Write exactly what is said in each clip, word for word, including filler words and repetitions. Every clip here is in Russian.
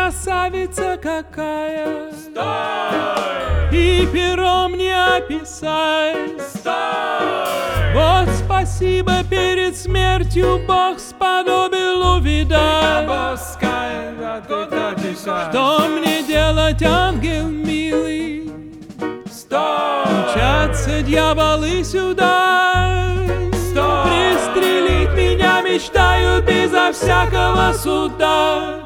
красавица какая. Стой! И пером не описать. Стой! Вот спасибо перед смертью Бог сподобил увидать. Что мне делать, ангел милый? Стой! Мчатся дьяволы сюда. Стой! Пристрелить меня мечтают безо всякого суда.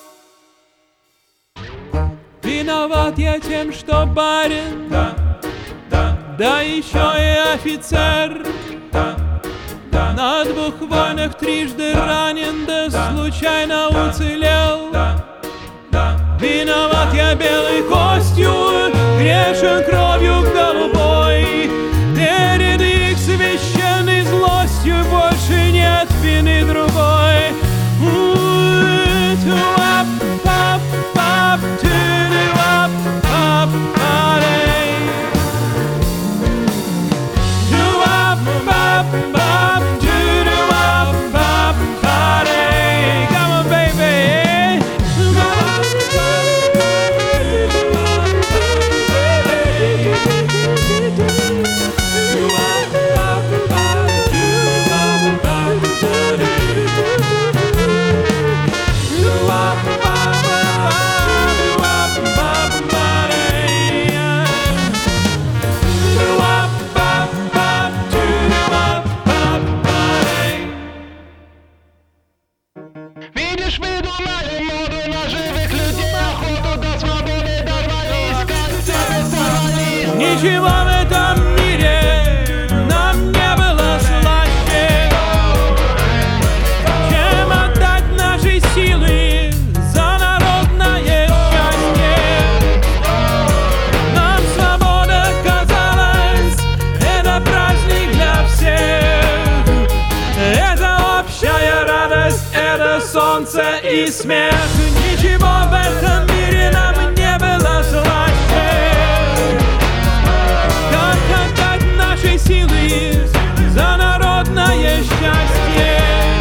Виноват я тем, что барин, Да, да, да еще и офицер. да, да, На двух войнах трижды да, ранен, да, да, случайно да, уцелел. да, да. Виноват я белой костью, грешен кровью голубой. Перед их священной злостью больше нет вины другой. Видишь, мы думали моду на живых людей, охоту до свободы дорвались, как цепи сорвались. Ничего в этом мире нам не было слаще, чем отдать наши силы за народное счастье. Нам свобода казалась, это праздник для всех, это общая радость, это солнце и смех. Ничего в этом мире нам не было слаще, как отдать наши силы за народное счастье.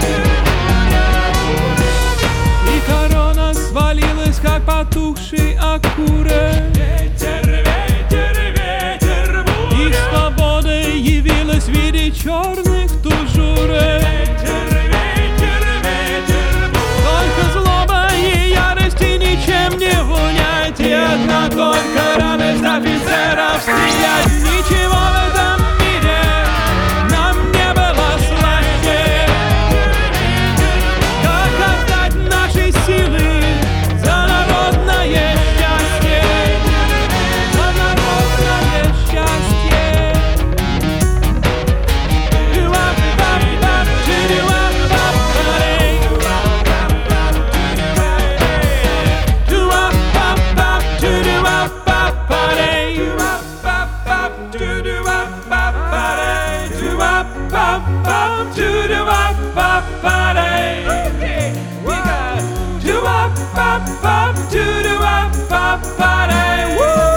И корона свалилась, как потухший окурок. Ветер, ветер, ветер, буря. И свобода явилась в виде черных тужурок. Ветер, ветер, ветер, буря. Только злоба и ярость, и ничем не унять. И одна только радость офицеров стрелять. Ничего в этом мире нам не было слаще, как отдать наши силы за народное счастье, за народное счастье. Woo!